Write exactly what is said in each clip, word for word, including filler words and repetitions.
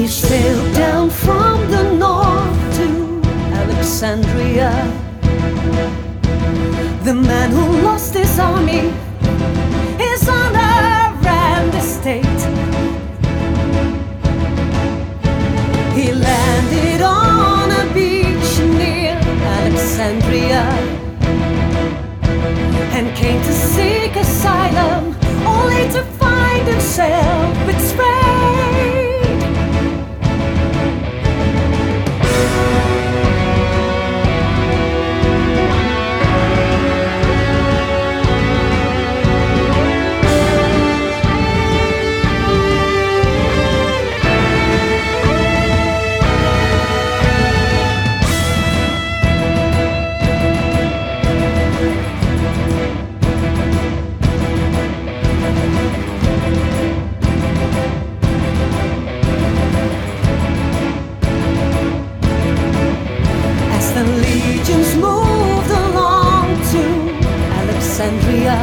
sailed down from the north to Alexandria. The man who lost his army, his honor and estate. He landed on a beach near Alexandria and came to seek asylum, only to find himself betrayed. Legions moved along to Alexandria.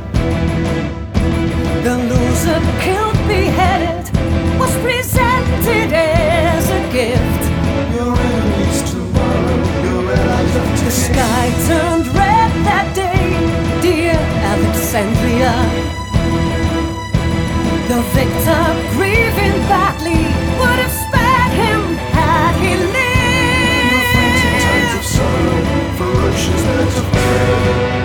The loser killed, beheaded, was presented as a gift. Your enemies tomorrow, your allies of today. The sky turned red that day, dear Alexandria. The victor, grieving badly, would have spared him had he lived. Sorrow, ferocious birds of prey.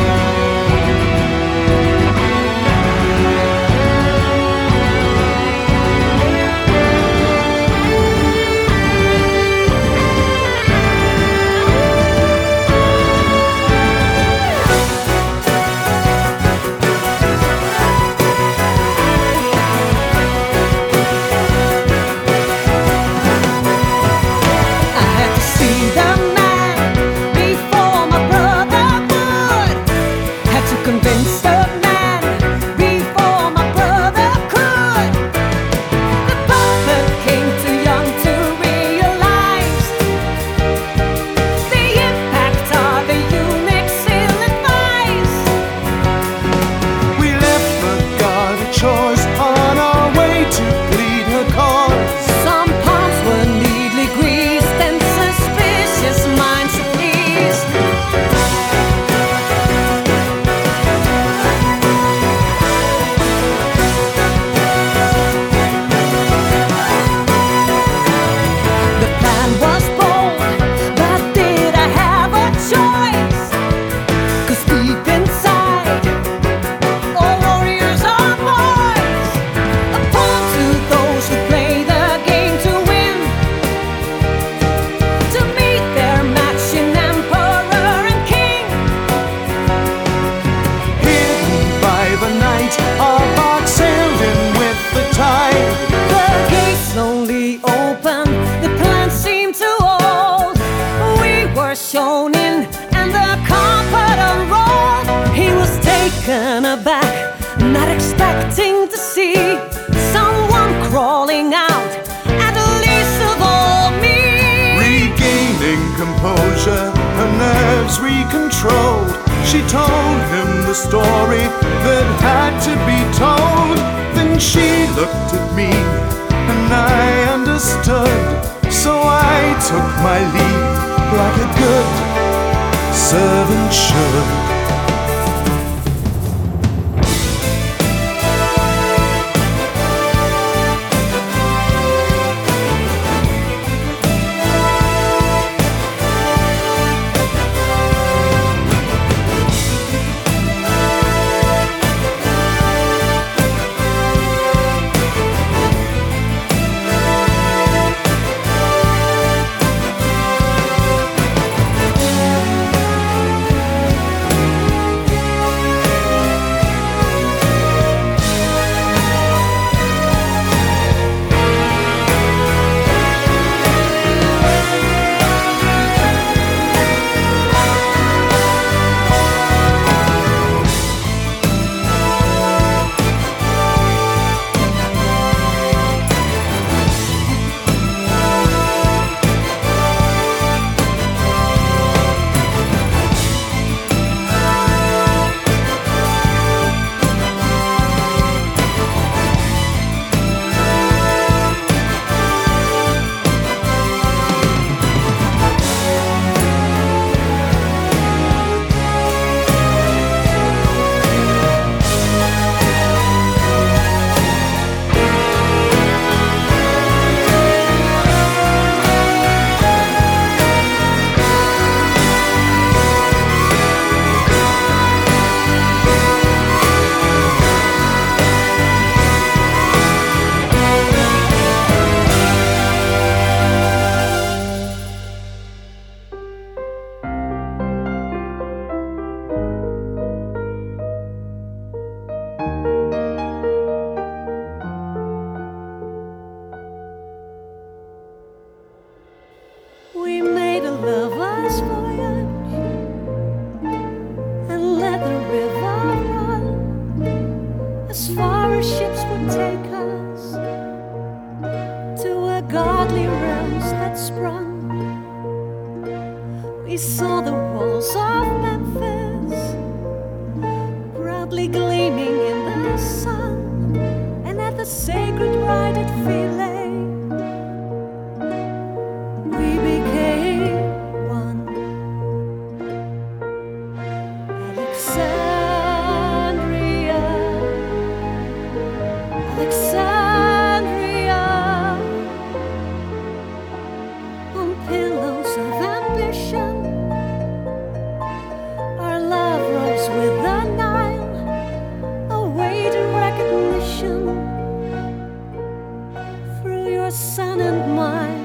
Shown in and the carpet unrolled. He was taken aback, not expecting to see someone crawling out at the least of all me. Regaining composure, her nerves recontrolled, she told him the story that had to be told. Then she looked at me and I understood, so I took my leave like a good servant should. godly realms had sprung. We saw the walls of Memphis proudly gleaming in the sun, and at the sacred rite at Philae we became one. Alexandria, Alexandria, on pillows of ambition, our love rose with the Nile, awaiting recognition. Through your sun and mine,